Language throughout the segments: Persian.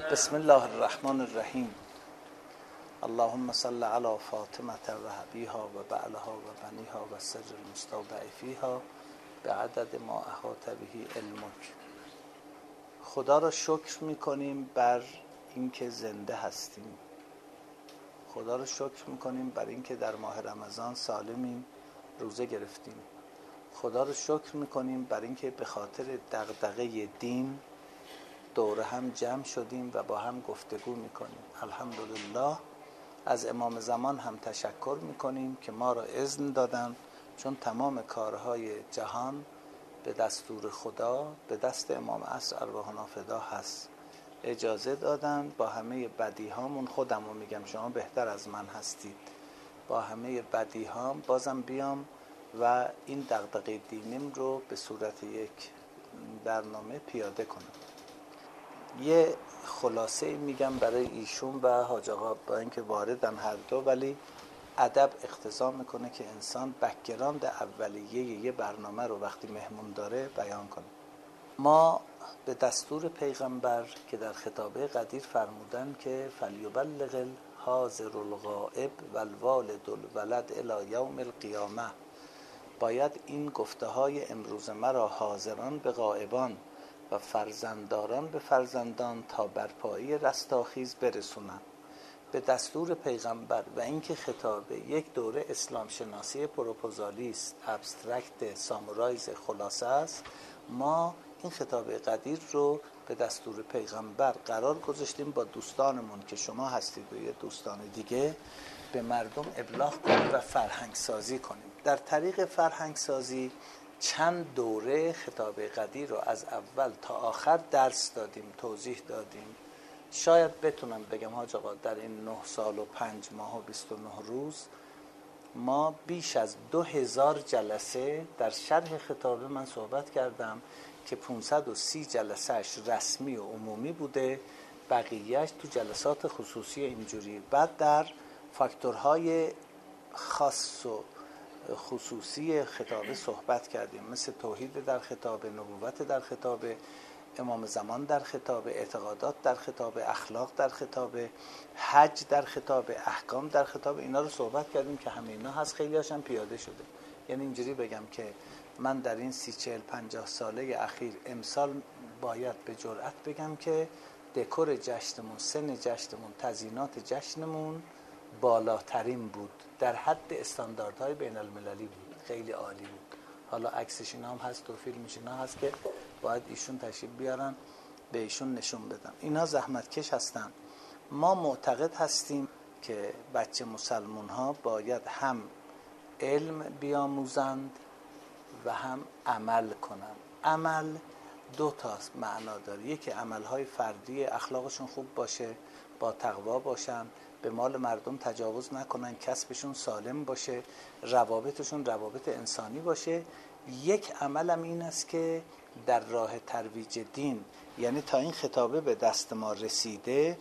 بسم الله الرحمن الرحیم. اللهم صل علی فاطمه و حبیها و بعلها و بنیها و سر المستودع فیها به عدد ما احاط به علمک. خدا را شکر میکنیم بر اینکه زنده هستیم. خدا را شکر میکنیم بر اینکه در ماه رمضان سالمیم، روزه گرفتیم. خدا را شکر میکنیم بر اینکه به خاطر دغدغه دین دور هم جمع شدیم و با هم گفتگو میکنیم. الحمدلله. از امام زمان هم تشکر میکنیم که ما را اذن دادن، چون تمام کارهای جهان به دستور خدا به دست امام عصر ارواحنا فدا هست. اجازه دادن با همه بدیهامون، خودم رو میگم شما بهتر از من هستید، با همه بدیهام بازم بیام و این دغدغه دینیم رو به صورت یک برنامه پیاده کنم. یه خلاصه میگم برای ایشون و حاج آقا، با اینکه واردن هر دو، ولی ادب اقتضا میکنه که انسان بک‌گراند اولیه یه برنامه رو وقتی مهمون داره بیان کنه. ما به دستور پیغمبر که در خطابه قدیر فرمودن که فلیبلغ الحاضر الغائب والوالد الولد الی یوم القیامه، باید این گفته های امروز مرا حاضران به غائبان و فرزندداران به فرزندان تا برپایی رستاخیز برسونند. به دستور پیغمبر و اینکه خطاب یک دوره اسلام شناسی پروپوزالیست، ابسترکت، سامورایز، خلاصه است، ما این خطاب قدیر رو به دستور پیغمبر قرار گذاشتیم با دوستانمون که شما هستید و یه دوستان دیگه به مردم ابلاغ کنیم و فرهنگ سازی کنیم. در طریق فرهنگ سازی چند دوره خطاب قدیر رو از اول تا آخر درس دادیم، توضیح دادیم. شاید بتونم بگم حاج آقا در این 9 سال و 5 ماه و 29 روز ما بیش از 2000 جلسه در شرح خطاب من صحبت کردم که 530 جلسهش رسمی و عمومی بوده، بقیهش تو جلسات خصوصی اینجوری. بعد در فاکتورهای خاص و خصوصی خطابه صحبت کردیم، مثل توحید در خطابه، نبوت در خطابه، امام زمان در خطابه، اعتقادات در خطابه، اخلاق در خطابه، حج در خطابه، احکام در خطابه. اینا رو صحبت کردیم که همه اینا هست، خیلی هاشم پیاده شده. یعنی اینجوری بگم که من در این 30 40 50 ساله اخیر امسال باید به جرئت بگم که دکور جشنمون، سن جشنمون، تزیینات جشنمون بالاترین بود، در حد استانداردهای بین المللی بود، خیلی عالی بود. حالا عکسش اینا هم هست و فیلمش اینا هست که باید ایشون تشریف بیارن به ایشون نشون بدم. اینا زحمتکش هستن. ما معتقد هستیم که بچه مسلمون ها باید هم علم بیاموزند و هم عمل کنند. عمل دو تا معنا داره. یکی عملهای فردی، اخلاقشون خوب باشه، با تقوا باشن، به مال مردم تجاوز نکنن، کسبشون سالم باشه، روابطشون روابط انسانی باشه. یک عملم این است که در راه ترویج دین، یعنی تا این خطابه به دست ما رسیده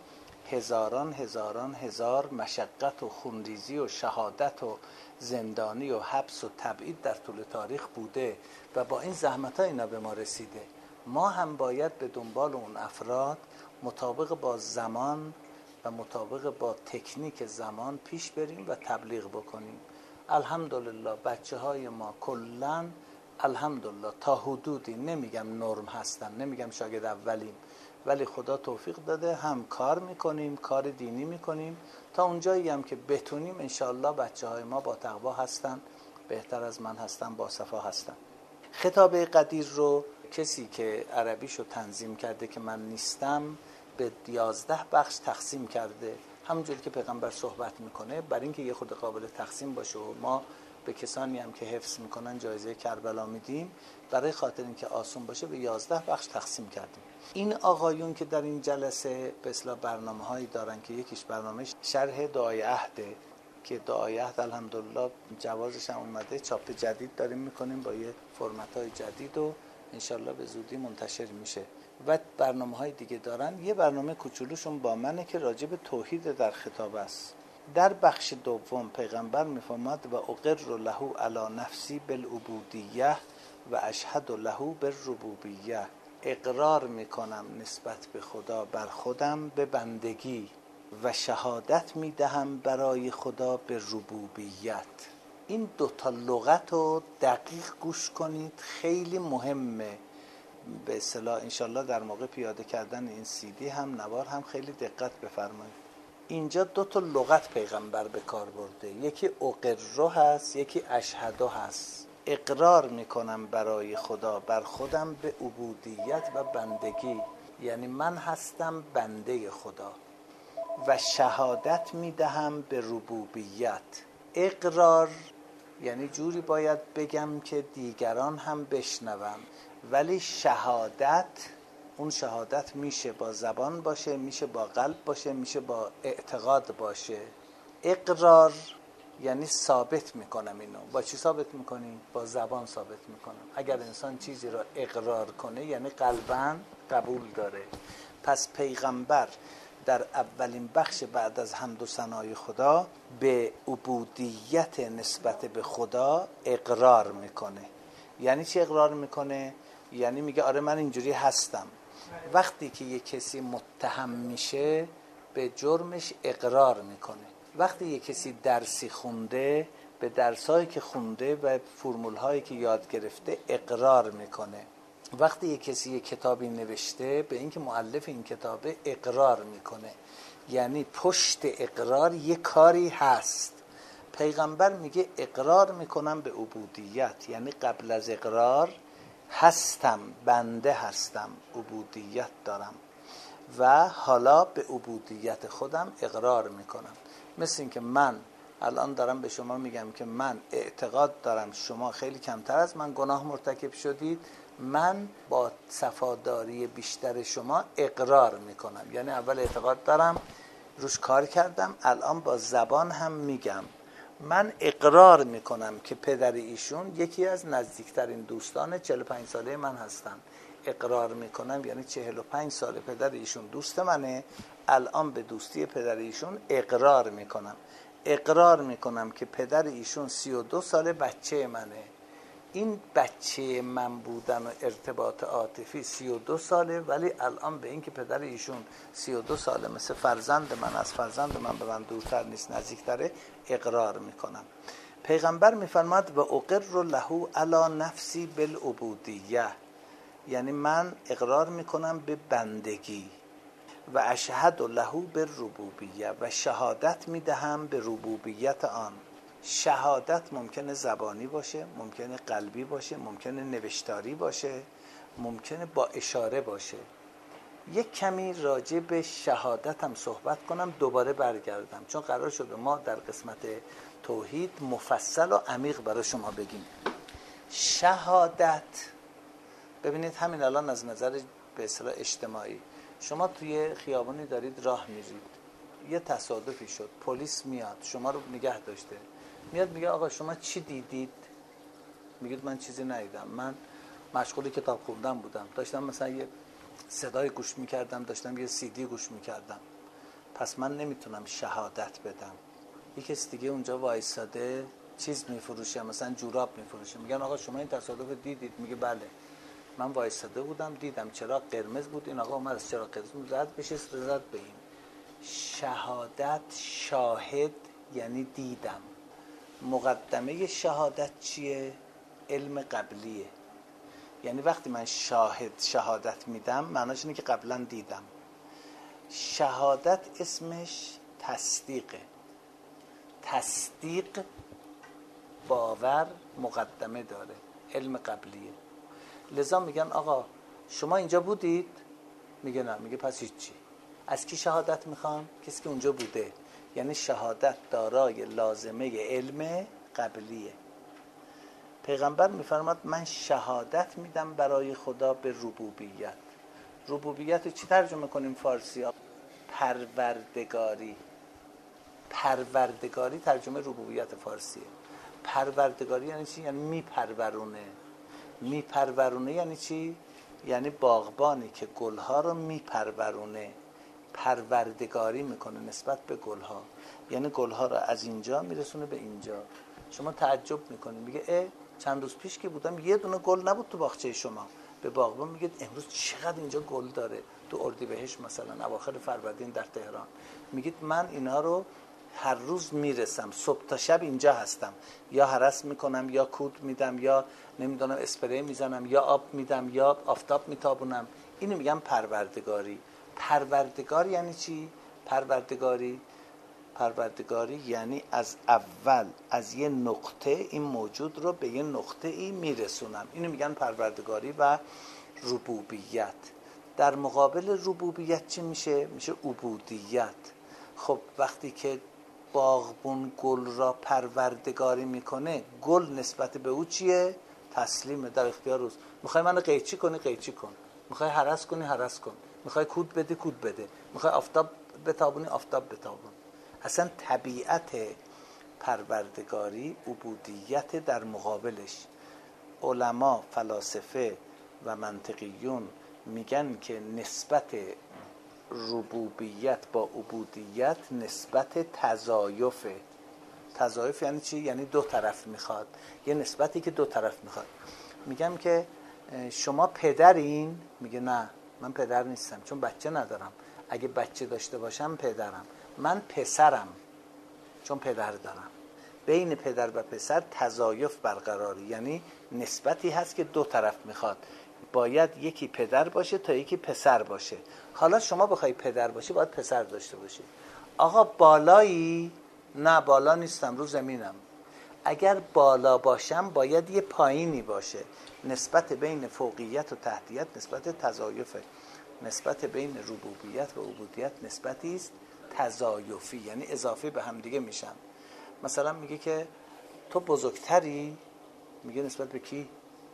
هزار مشقت و خونریزی و شهادت و زندانی و حبس و تبعید در طول تاریخ بوده و با این زحمت‌ها اینا به ما رسیده. ما هم باید به دنبال اون افراد مطابق با زمان و مطابق با تکنیک زمان پیش بریم و تبلیغ بکنیم. الحمدلله بچه های ما کلن الحمدلله تا حدودی، نمیگم نرم هستن، نمیگم شاگرد اولیم، ولی خدا توفیق داده هم کار میکنیم، کار دینی میکنیم تا اونجایی هم که بتونیم. انشاءالله بچه های ما با تقوا هستن، بهتر از من هستن، با صفا هستن. خطاب قدیر رو کسی که عربیشو تنظیم کرده که من نیستم به 11 بخش تقسیم کرده، همونجوری که پیغمبر صحبت میکنه، برای اینکه یه خود قابل تقسیم باشه و ما به کسانی هم که حفظ میکنن جایزه کربلا میدیم، برای خاطر اینکه آسون باشه به 11 بخش تقسیم کردیم. این آقایون که در این جلسه به اصطلاح برنامه‌هایی دارن که یکیش برنامه شرح دعای عهده که دعای عهد الحمدلله جوازش هم اومده، چاپ جدید داریم میکنیم با یه فرمت‌های جدید و انشالله به زودی منتشر میشه. و برنامه‌های دیگه دارن. یه برنامه کوچولوشون با منه که راجع به توحید در خطاب است. در بخش دوم پیغمبر میفرماد و اقر له علی نفسی بالعبودیه و اشهد له بالربوبیه. اقرار میکنم نسبت به خدا بر خودم به بندگی و شهادت میدهم برای خدا به ربوبیت. این دوتا لغت رو دقیق گوش کنید، خیلی مهمه. به اصطلاح انشالله در موقع پیاده کردن این CD هم نوار هم خیلی دقت بفرمایید. اینجا دوتا لغت پیغمبر به کار برده، یکی اقرو هست، یکی اشهدو هست. اقرار میکنم برای خدا بر خودم به عبودیت و بندگی، یعنی من هستم بنده خدا، و شهادت میدهم به ربوبیت. اقرار یعنی جوری باید بگم که دیگران هم بشنون، ولی شهادت، اون شهادت میشه با زبان باشه، میشه با قلب باشه، میشه با اعتقاد باشه. اقرار یعنی ثابت میکنم اینو. با چی ثابت میکنیم؟ با زبان ثابت میکنم. اگر انسان چیزی را اقرار کنه یعنی قلباً قبول داره. پس پیغمبر در اولین بخش بعد از حمد و ثنای خدا به عبودیت نسبت به خدا اقرار میکنه. یعنی چی اقرار میکنه؟ یعنی میگه آره من اینجوری هستم. وقتی که یک کسی متهم میشه به جرمش اقرار میکنه. وقتی یک کسی درسی خونده به درسایی که خونده و فرمولهایی که یاد گرفته اقرار میکنه. وقتی یک کسی یک کتابی نوشته به اینکه مؤلف این کتابه اقرار میکنه. یعنی پشت اقرار یک کاری هست. پیغمبر میگه اقرار میکنم به عبودیت، یعنی قبل از اقرار هستم، بنده هستم، عبودیت دارم و حالا به عبودیت خودم اقرار میکنم. مثل این که من الان دارم به شما میگم که من اعتقاد دارم شما خیلی کمتر از من گناه مرتکب شدید، من با صفاداری بیشتر شما اقرار میکنم. یعنی اول اعتقاد دارم، روش کار کردم، الان با زبان هم میگم. من اقرار میکنم که پدر ایشون یکی از نزدیکترین دوستان 45 ساله من هستن. اقرار میکنم یعنی 45 سال پدر ایشون دوست منه، الان به دوستی پدر ایشون اقرار میکنم. اقرار میکنم که پدر ایشون 32 سال بچه منه. این بچه من بودن و ارتباط عاطفی 32 ساله، ولی الان به این که پدر ایشون 32 ساله مثل فرزند من، از فرزند من به من دورتر نیست، نزدیکتره، اقرار میکنم. پیغمبر میفرماد و اقر له علی نفسی بالعبودیه، یعنی من اقرار میکنم به بندگی، و اشهد له بالربوبیه، و شهادت میدهم به ربوبیت آن. شهادت ممکنه زبانی باشه، ممکنه قلبی باشه، ممکنه نوشتاری باشه، ممکنه با اشاره باشه. یک کمی راجع به شهادت هم صحبت کنم، دوباره برگردم، چون قرار شده ما در قسمت توحید مفصل و عمیق برای شما بگیم. شهادت، ببینید همین الان از نظر به اصطلاح اجتماعی، شما توی خیابانی دارید راه میرید، یه تصادفی شد، پلیس میاد شما رو نگه داشته، میاد میگه آقا شما چی دیدید؟ میگید من چیزی ندیدم، من مشغول کتاب خوندن بودم، داشتم مثلا یه صدای گوش میکردم، داشتم یه CD گوش میکردم، پس من نمیتونم شهادت بدم. یه کسی دیگه اونجا وایساده چیز میفروشه، مثلا جوراب میفروشه، میگن آقا شما این تصادف دیدید؟ میگه بله من وایساده بودم دیدم چراغ قرمز بود، این آقا اومد از چراغ قرمز زد بشه زد به این. شهادت، شاهد یعنی دیدم. مقدمه شهادت چیه؟ علم قبلیه. یعنی وقتی من شهادت میدم معناش اینه که قبلا دیدم. شهادت اسمش تصدیقه. تصدیق باور مقدمه داره، علم قبلیه. لذا میگن آقا شما اینجا بودید؟ میگه نه. میگه پس هیچی. از کی شهادت میخوام؟ کسی که اونجا بوده. یعنی شهادت دارای لازمه علم قبلیه. پیغمبر میفرماد من شهادت میدم برای خدا به ربوبیت. ربوبیت چی ترجمه کنیم فارسی ها؟ پروردگاری. پروردگاری ترجمه ربوبیت فارسیه. پروردگاری یعنی چی؟ یعنی میپرورونه. میپرورونه یعنی چی؟ یعنی باغبانی که گلها رو میپرورونه، پروردگاری میکنه نسبت به گلها، یعنی گلها رو از اینجا میرسونه به اینجا. شما تعجب میکنید، میگه چند روز پیش که بودم یه دونه گل نبود تو باغچه شما، به باغبان میگید امروز چقدر اینجا گل داره، تو اردیبهشت مثلا اواخر فروردین در تهران، میگید من اینا رو هر روز میرسم صبح تا شب اینجا هستم، یا هرس میکنم یا کود میدم یا نمیدونم اسپری میزنم یا آب میدم یا آفتاب میتابونم. اینو میگم پروردگاری. پروردگار یعنی چی؟ پروردگاری یعنی از اول از یه نقطه این موجود رو به یه نقطه ای میرسونم. اینو میگن پروردگاری و ربوبیت. در مقابل ربوبیت چی میشه؟ میشه عبودیت. خب وقتی که باغبون گل را پروردگاری میکنه، گل نسبت به او چیه؟ تسلیمه، در اختیار اوست. میخوای منو قیچی کنی قیچی کن، میخوای هرس کنی هرس کن، میخوای کود بدی کود بده، میخوای آفتاب بتابونی آفتاب بتابون. اصلا طبیعت پروردگاری عبودیت. در مقابلش علما، فلاسفه و منطقیون میگن که نسبت ربوبیت با عبودیت نسبت تضایفه. تضایف یعنی چی؟ یعنی دو طرف میخواد، یه نسبتی که دو طرف میخواد. میگم که شما پدرین؟ میگه نه من پدر نیستم چون بچه ندارم، اگه بچه داشته باشم پدرم. من پسرم چون پدر دارم. بین پدر و پسر تضایف برقراری، یعنی نسبتی هست که دو طرف میخواد، باید یکی پدر باشه تا یکی پسر باشه. حالا شما بخوای پدر باشی باید پسر داشته باشی. آقا بالایی؟ نه بالا نیستم، رو زمینم. اگر بالا باشم باید یه پایینی باشه. نسبت بین فوقیت و تحتیت نسبت تضایفه. نسبت بین ربوبیت و عبودیت نسبتی است تضایفی، یعنی اضافه به هم دیگه میشن. مثلا میگه که تو بزرگتری، میگه نسبت به کی؟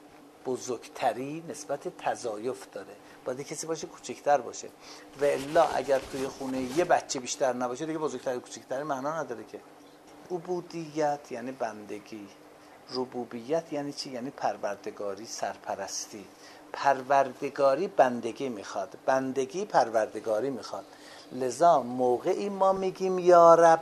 بزرگتری نسبت تضایف داره، باید کسی باشه کوچکتر باشه. و الا اگر توی خونه یه بچه بیشتر نباشه دیگه بزرگتری کوچکتری معنا نداره که. عبودیت یعنی بندگی، ربوبیت یعنی چی؟ یعنی پروردگاری، سرپرستی. پروردگاری بندگی میخواد، بندگی پروردگاری میخواد. لذا موقعی ما میگیم یا رب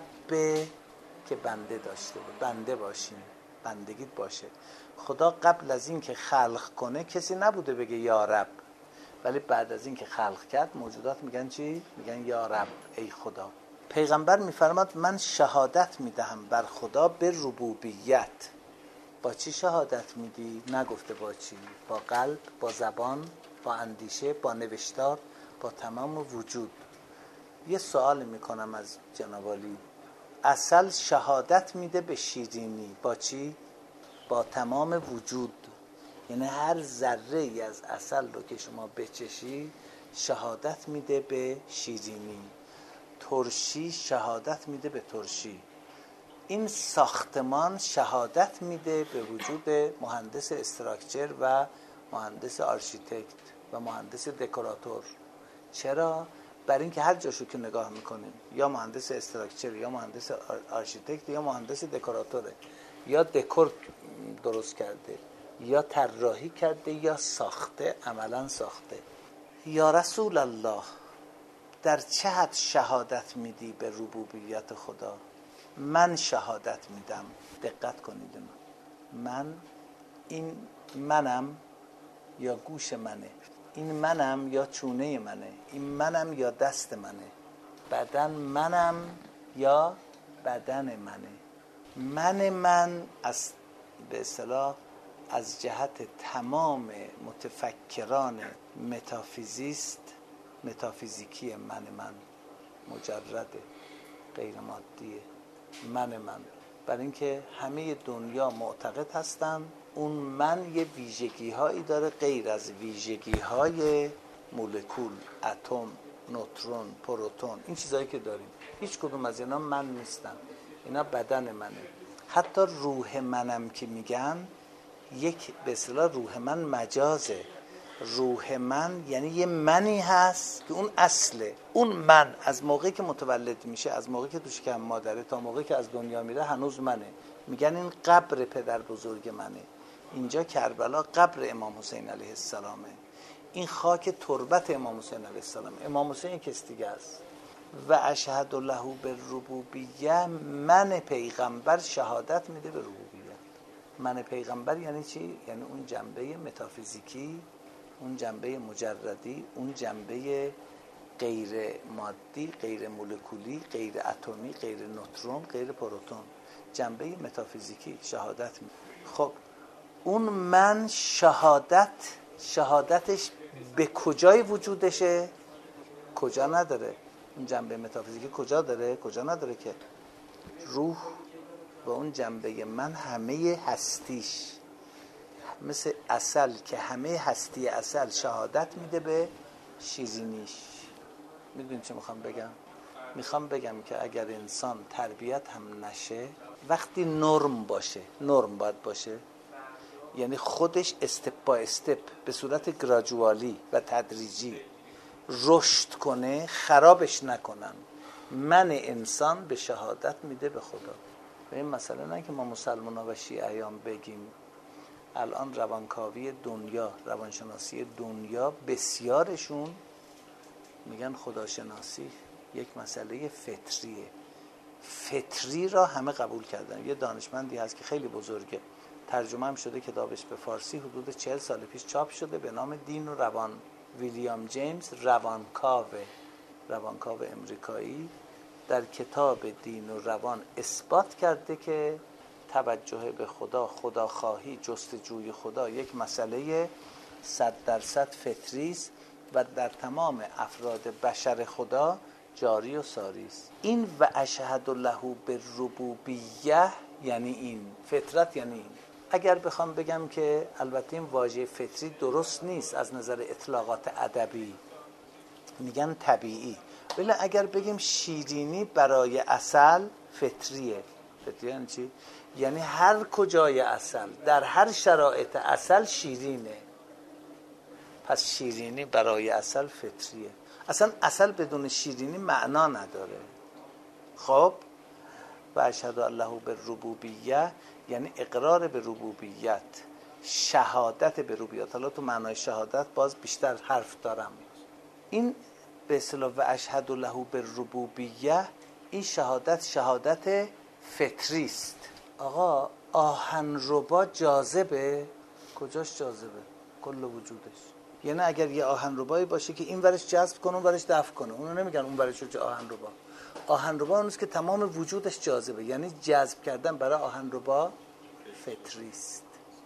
که بنده داشته بود، بنده باشیم، بندگیت باشه. خدا قبل از این که خلق کنه کسی نبوده بگه یا رب، ولی بعد از این که خلق کرد موجودات میگن چی؟ میگن یا رب، ای خدا. پیغمبر میفرماد من شهادت میدهم بر خدا به ربوبیت. با چی شهادت میدی؟ نگفته با چی، با قلب، با زبان، با اندیشه، با نوشتار، با تمام وجود. یه سوال میکنم از جناب عالی، عسل شهادت میده به شیرینی، با چی؟ با تمام وجود. یعنی هر ذره ای از عسل رو که شما بچشی شهادت میده به شیرینی. ترشی شهادت میده به ترشی. این ساختمان شهادت میده به وجود مهندس استراکچر و مهندس آرشیتکت و مهندس دکوراتور. چرا؟ برای اینکه هر جاشو که نگاه میکنیم یا مهندس استراکچر یا مهندس آرشیتکت یا مهندس دکوراتوره، یا دکور درست کرده یا طراحی کرده یا ساخته، عملا ساخته. یا رسول الله در چه حد شهادت میدی به ربوبیت خدا؟ من شهادت میدم. دقت کنید، من، این منم یا گوش منه، این منم یا چونه منه، این منم یا دست منه، بدن منم یا بدن منه. من از به اصطلاح از جهت تمام متفکران متافیزیکی من مجرده، غیر مادیه. من برای اینکه همه دنیا معتقد هستن اون من یه ویژگی هایی داره غیر از ویژگی های مولکول، اتم، نوترون، پروتون، این چیزایی که داریم. هیچ کدوم از اینا من نیستن، اینا بدن منه. حتی روح منم که میگن یک به اصطلاح روح من مجازه. روح من یعنی یه منی هست که اون اصله. اون من از موقعی که متولد میشه، از موقعی که تو شکم مادره تا موقعی که از دنیا میره هنوز منه. میگن این قبر پدر بزرگ منه، اینجا کربلا قبر امام حسین علیه السلامه، این خاک تربت امام حسین علیه السلام. امام حسین کس دیگه است. و اشهد له بالربوبیه، من پیغمبر شهادت میده به ربوبیت. من پیغمبر یعنی چی؟ یعنی اون جنبه متافیزیکی اون جنبه مجردی، اون جنبه غیر مادی، غیر مولکولی، غیر اتمی، غیر نوترون، غیر پروتون، جنبه متافیزیکی شهادت. خب اون من شهادتش به کجای وجودشه؟ کجا نداره. اون جنبه متافیزیکی کجا داره؟ کجا نداره که روح و اون جنبه من همه هستیش مثل عسل که همه هستی عسل شهادت میده به شیرینیش. میدونی چه میخوام بگم؟ میخوام بگم که اگر انسان تربیت هم نشه، وقتی نرم باشه، نرم باید باشه، یعنی خودش استپ با استپ به صورت گراجوالی و تدریجی رشد کنه، خرابش نکنن، من انسان به شهادت میده به خدا. و این مسئله نه که ما مسلمان ها و شیعیان بگیم. الان روانکاوی دنیا، روانشناسی دنیا، بسیارشون میگن خداشناسی یک مسئله فطریه. فطری را همه قبول کردن. یه دانشمندی هست که خیلی بزرگه، ترجمه هم شده کتابش به فارسی، حدود 40 سال پیش چاپ شده، به نام دین و روان. ویلیام جیمز روانکاو امریکایی در کتاب دین و روان اثبات کرده که توجه به خدا، خداخواهی، جستجوی خدا یک مسئله 100% فطری است و در تمام افراد بشر خدا جاری و ساری است. این و اشهد له بالربوبیه یعنی این فطرت، یعنی این. اگر بخوام بگم که البته این واژه فطری درست نیست از نظر اطلاقات ادبی، میگن طبیعی، ولی اگر بگیم شیرینی برای عسل فطریه. فطریه یعنی چی؟ یعنی هر کجای عسل، در هر شرایط عسل شیرینه. پس شیرینی برای عسل فطریه. اصلا عسل بدون شیرینی معنا نداره. خب و اشهد الله بالربوبیه یعنی اقرار به ربوبیت، شهادت به ربوبیت. حالا تو معنای شهادت باز بیشتر حرف دارم. این به اصطلاح و اشهد له بالربوبیه، این شهادت فطری است. آقا آهنربا جاذبه؟ کجاش جاذبه؟ کل وجودش. یعنی اگر یه آهنربایی باشه که این ورش جذب کنه اون ورش دفع کنه، اونو نمیگن اون ورش رو آهنربا. آهنربا اونست که تمام وجودش جاذبه، یعنی جذب کردن برای آهنربا فطری است.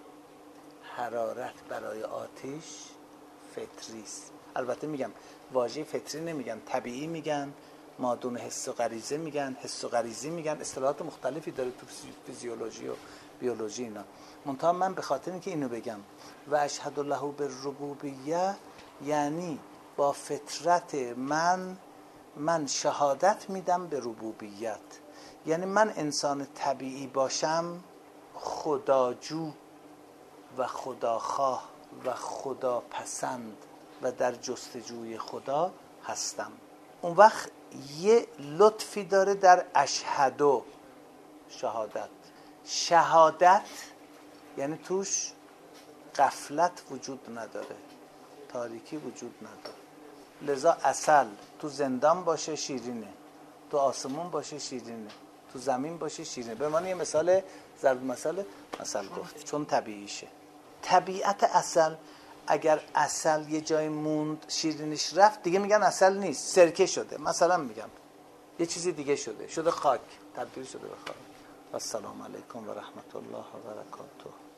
حرارت برای آتش فطری است. البته میگم واژه فطری نمیگن، طبیعی میگن، مادون حس و غریزه میگن، حس و غریزی میگن، اصطلاحات مختلفی داره تو فیزیولوژی و بیولوژی اینا. منتها من به خاطر اینکه اینو بگم و اشهد له بالربوبیه یعنی با فطرت من شهادت میدم به ربوبیت. یعنی من انسان طبیعی باشم، خداجو و خداخواه و خداپسند و در جستجوی خدا هستم. اون وقت یه لطفی داره در اشهدو، شهادت یعنی توش غفلت وجود نداره، تاریکی وجود نداره. لذا عسل تو زندان باشه شیرینه، تو آسمون باشه شیرینه، تو زمین باشه شیرینه. به معنی یه مثال ضرب مثل گفت چون طبیعیشه. طبیعت عسل، اگر عسل یه جای موند شیرینش رفت دیگه میگن عسل نیست، سرکه شده. مثلا میگم یه چیزی دیگه شده خاک، تبدیل شده به خاک. السلام علیکم و رحمت الله و برکاته.